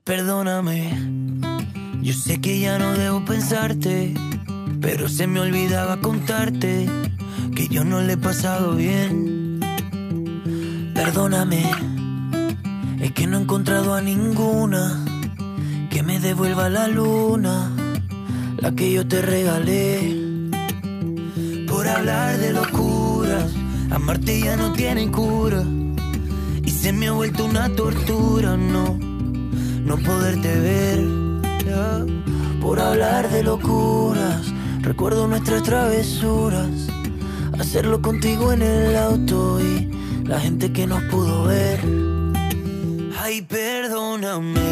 Perdóname, yo sé que ya no debo pensarte, pero se me olvidaba contarte que yo no le he pasado bien. Perdóname, es que no he encontrado a ninguna que me devuelva la luna, la que yo te regalé. Por hablar de locuras, amarte ya no tiene cura, y se me ha vuelto una tortura, no poderte ver. Por hablar de locuras, recuerdo nuestras travesuras, hacerlo contigo en el auto y la gente que nos pudo ver. Ay, perdóname,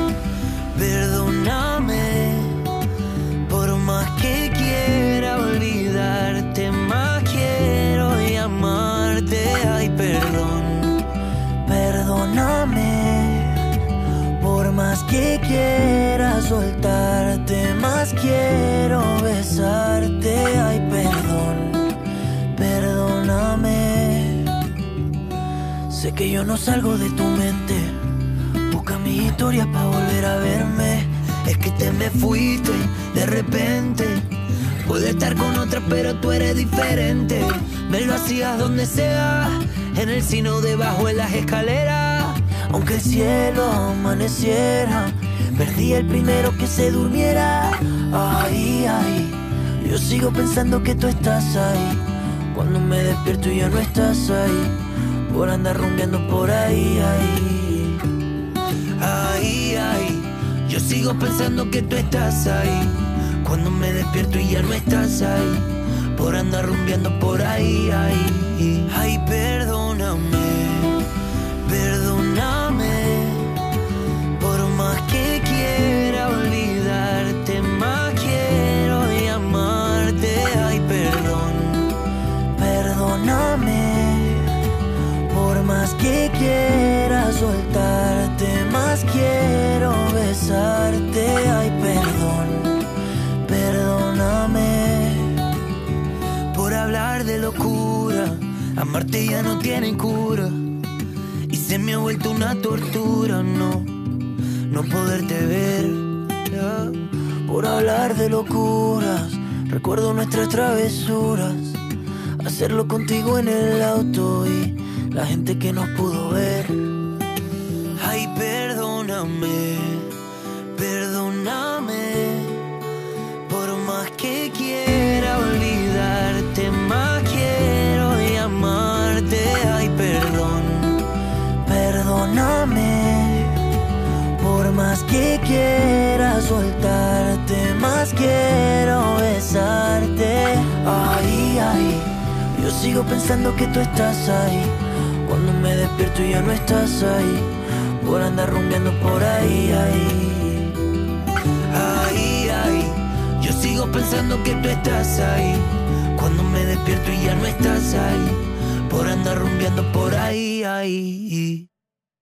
perdóname, por más que quiera olvidarte, más quiero llamarte. Ay, perdón, perdóname, por más que quiera soltarte, más quiero besarte. Ay, perdón, perdóname. Sé que yo no salgo de tu mente, busca mis historias pa' volver a verme. Es que te me fuiste de repente, pude estar con otra pero tú eres diferente. Me lo hacías donde sea, en el cine o debajo de las escaleras. Aunque el cielo amaneciera, perdí el primero que se durmiera. Ay, ay, yo sigo pensando que tú estás ahí, cuando me despierto y ya no estás ahí, por andar rumbeando por ahí, ay. Ay, ay, yo sigo pensando que tú estás ahí, cuando me despierto y ya no estás ahí, por andar rumbeando por ahí, ay. Ay, perdóname, perdóname, por más que quiera olvidarte, más quiero llamarte. Ay, perdón, perdóname, por más que quiera soltarte, más quiero besarte. Ay, perdón, perdóname. Por hablar de locura, amarte ya no tiene cura, y se me ha vuelto una tortura, no poderte ver. Por hablar de locuras, recuerdo nuestras travesuras, hacerlo contigo en el auto y la gente que nos pudo ver. Ay, perdóname, perdóname, por más que quiera olvidarte, más quiero llamarte. Ay, perdón, perdóname, por más que quiera soltarte, más quiero besarte. Ay, ay, yo sigo pensando que tú estás ahí, cuando me despierto y ya no estás ahí, por andar rumbeando por ahí, ay. Ay, ay, yo sigo pensando que tú estás ahí, cuando me despierto y ya no estás ahí, por andar rumbeando por ahí, ay.